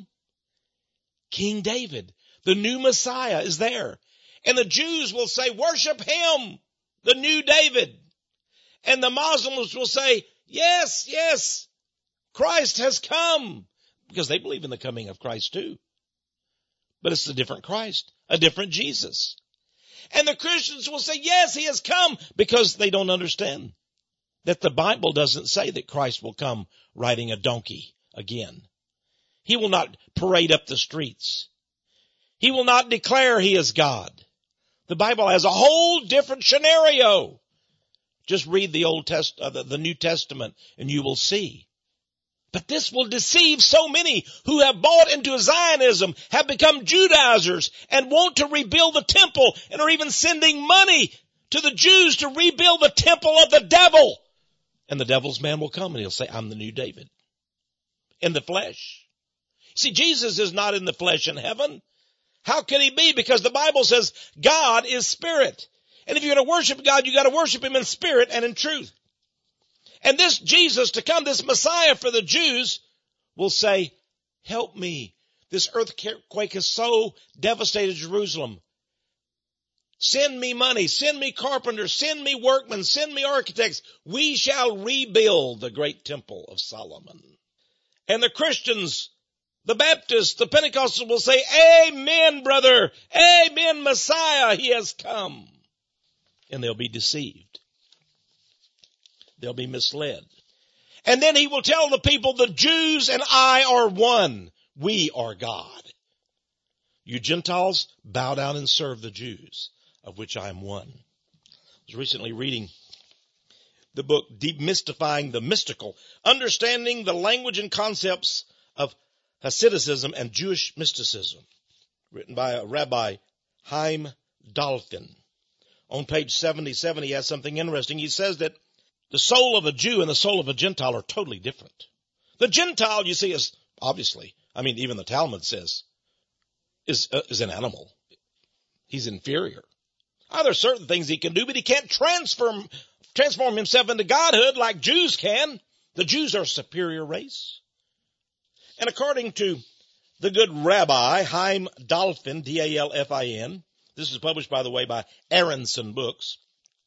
King David, the new Messiah, is there. And the Jews will say, worship him, the new David. And the Muslims will say, yes, yes, Christ has come. Because they believe in the coming of Christ too. But it's a different Christ, a different Jesus. And the Christians will say, yes, he has come, because they don't understand that the Bible doesn't say that Christ will come riding a donkey again. He will not parade up the streets. He will not declare he is God. The Bible has a whole different scenario. Just read the Old Test, uh, the, the New Testament, and you will see. But this will deceive so many who have bought into Zionism, have become Judaizers, and want to rebuild the temple, and are even sending money to the Jews to rebuild the temple of the devil. And the devil's man will come and he'll say, I'm the new David. In the flesh. See, Jesus is not in the flesh in heaven. How can he be? Because the Bible says God is spirit. And if you're going to worship God, you got to worship him in spirit and in truth. And this Jesus to come, this Messiah for the Jews, will say, help me. This earthquake has so devastated Jerusalem. Send me money, send me carpenters, send me workmen, send me architects. We shall rebuild the great temple of Solomon. And the Christians, The Baptists, the Pentecostals will say, amen, brother. Amen, Messiah. He has come. And they'll be deceived. They'll be misled. And then he will tell the people, the Jews and I are one. We are God. You Gentiles, bow down and serve the Jews, of which I am one. I was recently reading the book Demystifying the Mystical, Understanding the Language and Concepts of Hasidism and Jewish Mysticism, written by Rabbi Chaim Dolphin. On page seventy-seven, he has something interesting. He says that the soul of a Jew and the soul of a Gentile are totally different. The Gentile, you see, is obviously, I mean, even the Talmud says, is, uh, is an animal. He's inferior. Ah, there are certain things he can do, but he can't transform, transform himself into godhood like Jews can. The Jews are a superior race. And according to the good Rabbi Chaim Dolphin, D A L F I N, this is published, by the way, by Aronson Books,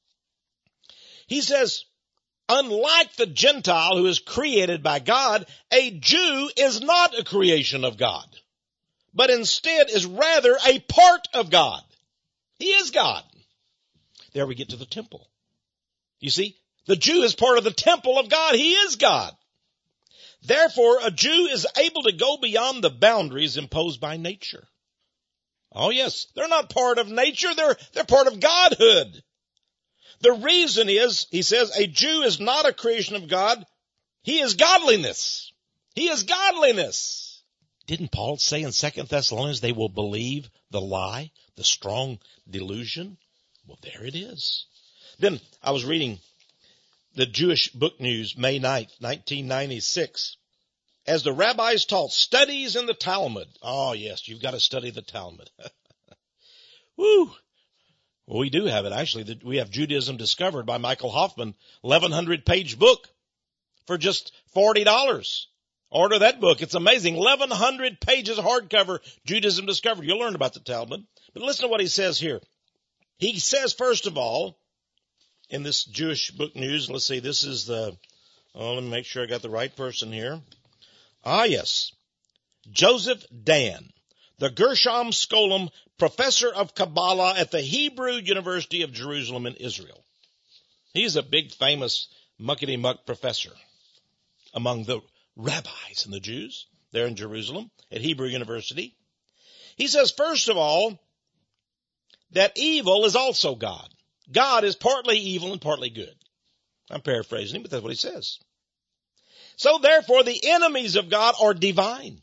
he says, unlike the Gentile who is created by God, a Jew is not a creation of God, but instead is rather a part of God. He is God. There we get to the temple. You see, the Jew is part of the temple of God. He is God. Therefore, a Jew is able to go beyond the boundaries imposed by nature. Oh yes, they're not part of nature. They're, they're part of Godhood. The reason is, he says, a Jew is not a creation of God. He is godliness. He is godliness. Didn't Paul say in Second Thessalonians they will believe the lie, the strong delusion? Well, there it is. Then I was reading the Jewish Book News, May ninth, nineteen ninety-six. As the rabbis taught studies in the Talmud. Oh, yes, you've got to study the Talmud. Woo! Well, we do have it, actually. We have Judaism Discovered by Michael Hoffman, eleven hundred page book for just forty dollars. Order that book. It's amazing. eleven hundred pages hardcover, Judaism Discovered. You'll learn about the Talmud. But listen to what he says here. He says, first of all, in this Jewish Book News, let's see, this is the, oh, let me make sure I got the right person here. Ah, yes. Joseph Dan, the Gershom Scholem Professor of Kabbalah at the Hebrew University of Jerusalem in Israel. He's a big, famous muckety-muck professor among the rabbis and the Jews there in Jerusalem at Hebrew University. He says, first of all, that evil is also God. God is partly evil and partly good. I'm paraphrasing him, but that's what he says. So therefore, the enemies of God are divine.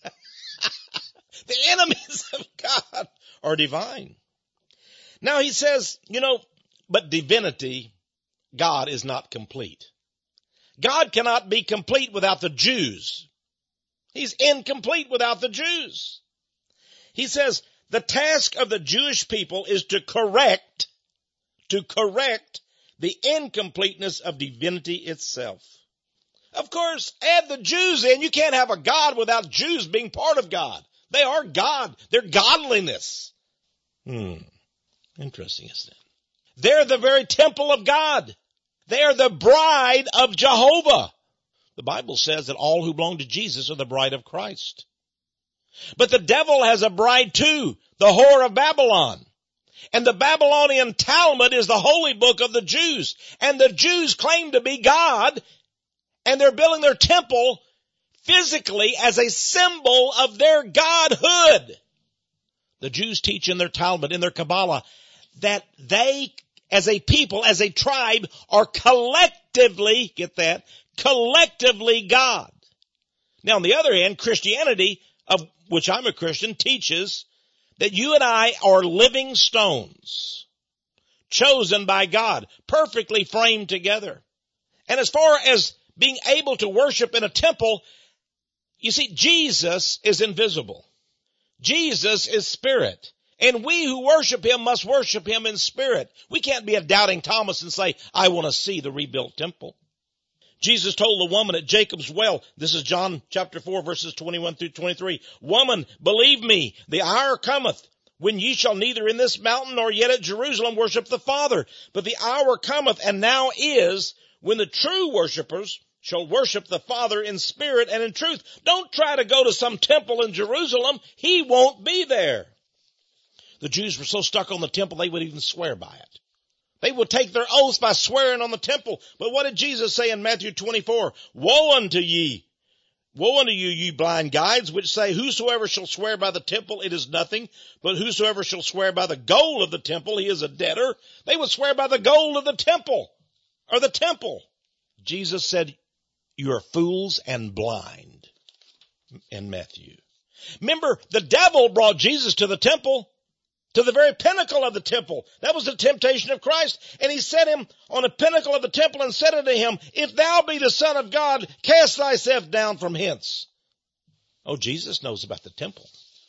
The enemies of God are divine. Now he says, you know, but divinity, God is not complete. God cannot be complete without the Jews. He's incomplete without the Jews. He says, the task of the Jewish people is to correct, to correct the incompleteness of divinity itself. Of course, add the Jews in. You can't have a God without Jews being part of God. They are God. They're godliness. Hmm. Interesting, isn't it? They're the very temple of God. They are the bride of Jehovah. The Bible says that all who belong to Jesus are the bride of Christ. But the devil has a bride too, the whore of Babylon. And the Babylonian Talmud is the holy book of the Jews. And the Jews claim to be God, and they're building their temple physically as a symbol of their godhood. The Jews teach in their Talmud, in their Kabbalah, that they, as a people, as a tribe, are collectively, get that, collectively God. Now, on the other hand, Christianity, of which I'm a Christian, teaches that you and I are living stones, chosen by God, perfectly framed together. And as far as being able to worship in a temple, you see, Jesus is invisible. Jesus is spirit. And we who worship him must worship him in spirit. We can't be a doubting Thomas and say, I want to see the rebuilt temple. Jesus told the woman at Jacob's well, this is John chapter four, verses twenty-one through twenty-three, Woman, believe me, the hour cometh when ye shall neither in this mountain nor yet at Jerusalem worship the Father. But the hour cometh, and now is, when the true worshipers shall worship the Father in spirit and in truth. Don't try to go to some temple in Jerusalem. He won't be there. The Jews were so stuck on the temple, they would even swear by it. They would take their oaths by swearing on the temple. But what did Jesus say in Matthew twenty-four? Woe unto ye! Woe unto you, ye blind guides, which say, whosoever shall swear by the temple, it is nothing. But whosoever shall swear by the gold of the temple, he is a debtor. They would swear by the gold of the temple, or the temple. Jesus said, you are fools and blind in Matthew. Remember, the devil brought Jesus to the temple, to the very pinnacle of the temple. That was the temptation of Christ. And he set him on the pinnacle of the temple and said unto him, if thou be the Son of God, cast thyself down from hence. Oh, Jesus knows about the temple.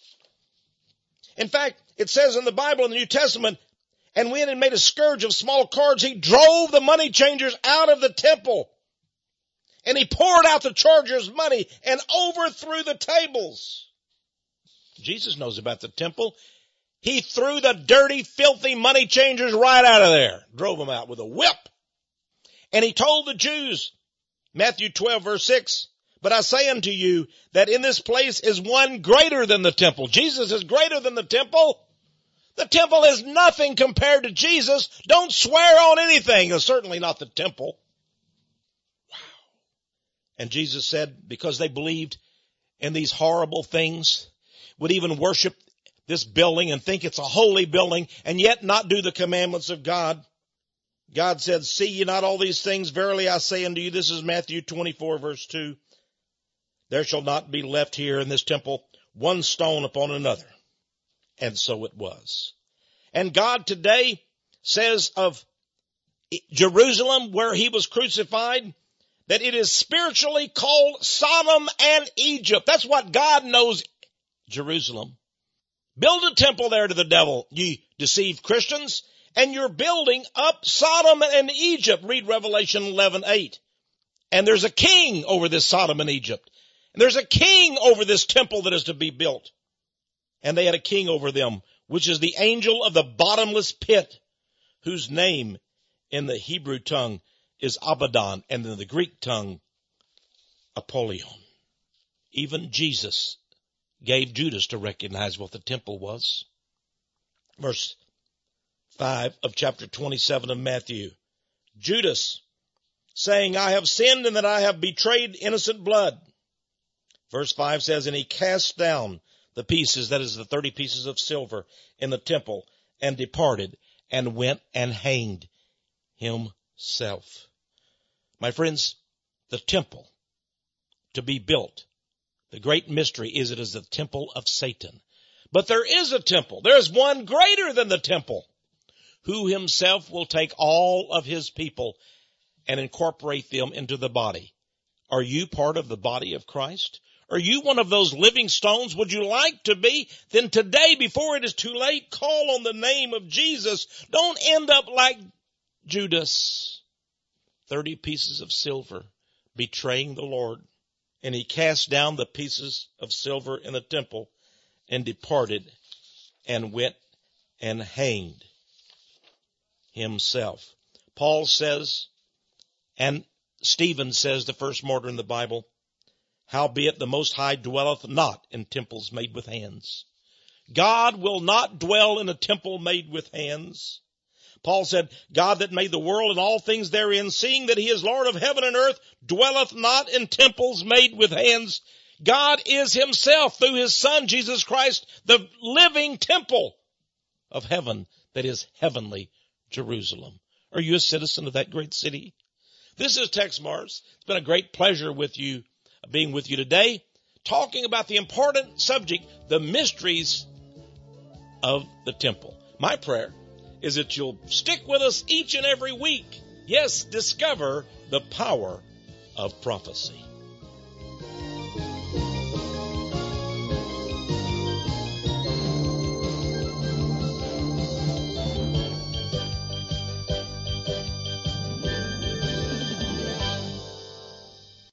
In fact, it says in the Bible in the New Testament, and when he made a scourge of small cords, he drove the money changers out of the temple. And he poured out the chargers' money and overthrew the tables. Jesus knows about the temple. He threw the dirty, filthy money changers right out of there. Drove them out with a whip. And he told the Jews, Matthew twelve verse six, but I say unto you that in this place is one greater than the temple. Jesus is greater than the temple. The temple is nothing compared to Jesus. Don't swear on anything. It's certainly not the temple. Wow. And Jesus said, because they believed in these horrible things, would even worship this building and think it's a holy building and yet not do the commandments of God. God said, see ye not all these things? Verily I say unto you, this is Matthew twenty-four verse two. There shall not be left here in this temple one stone upon another. And so it was. And God today says of Jerusalem where he was crucified, that it is spiritually called Sodom and Egypt. That's what God knows Jerusalem. Build a temple there to the devil, ye deceived Christians, and you're building up Sodom and Egypt. Read Revelation eleven eight. And there's a king over this Sodom and Egypt. And there's a king over this temple that is to be built. And they had a king over them, which is the angel of the bottomless pit, whose name in the Hebrew tongue is Abaddon, and in the Greek tongue, Apollyon. Even Jesus gave Judas to recognize what the temple was. Verse five of chapter twenty-seven of Matthew. Judas, saying, I have sinned in that I have betrayed innocent blood. Verse five says, and he cast down the pieces, that is the thirty pieces of silver in the temple, and departed and went and hanged himself. My friends, the temple to be built, the great mystery is it is the temple of Satan. But there is a temple. There is one greater than the temple, who himself will take all of his people and incorporate them into the body. Are you part of the body of Christ? Are you one of those living stones? Would you like to be? Then today, before it is too late, call on the name of Jesus. Don't end up like Judas. Thirty pieces of silver, betraying the Lord. And he cast down the pieces of silver in the temple and departed and went and hanged himself. Paul says, and Stephen says, the first martyr in the Bible, howbeit the Most High dwelleth not in temples made with hands. God will not dwell in a temple made with hands. Paul said, God that made the world and all things therein, seeing that he is Lord of heaven and earth, dwelleth not in temples made with hands. God is himself, through his Son, Jesus Christ, the living temple of heaven, that is heavenly Jerusalem. Are you a citizen of that great city? This is Tex Mars. It's been a great pleasure with you, being with you today, talking about the important subject, the mysteries of the temple. My prayer is that you'll stick with us each and every week. Yes, discover the power of prophecy.